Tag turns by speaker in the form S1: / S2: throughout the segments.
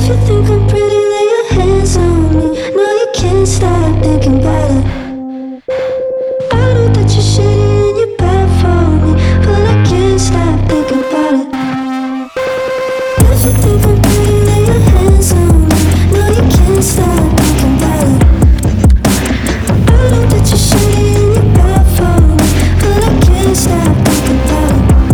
S1: you think I'm pretty, lay your hands on me. No, you can't stop thinking about it. I know that you're shitty and you're bad for me, but I can't stop thinking about it. If you think I'm pretty, lay your hands on me. No, you can't stop thinking about it. I know that you're shitty and you're bad for me, but I can't stop thinking about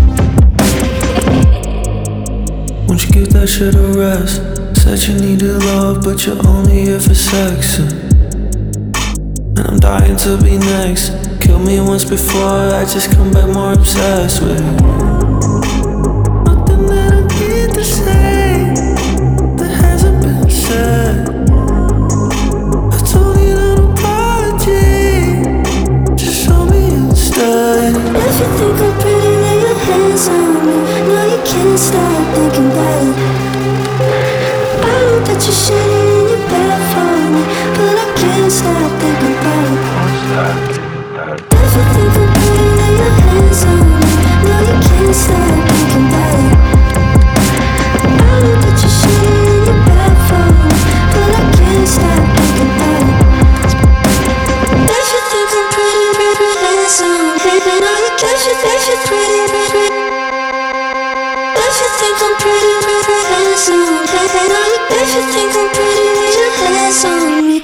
S1: it.
S2: Won't you give that shit a rest? Said you needed love, but you're only here for sex. And I'm dying to be next. Killed me once before, I just come back more obsessed with you. Nothing that I need to say that hasn't been said. I don't need an apology, just show me instead.
S1: If you think I'm pretty, lay your hands on me. No, you can't stop thinking about it. I know that you're shitty and you're bad for me, but I can't stop thinking about it. If you think I'm pretty, lay your hands on me. No, you can't stop thinking about it. I know that you're shitty and you're bad for me, but I can't stop thinking about it. If you think I'm pretty, pretty, hands on me. No, you can't. If you're pretty, pretty. If you think I'm pretty, pretty, hands on me. If you think I'm pretty, lay your hands on me.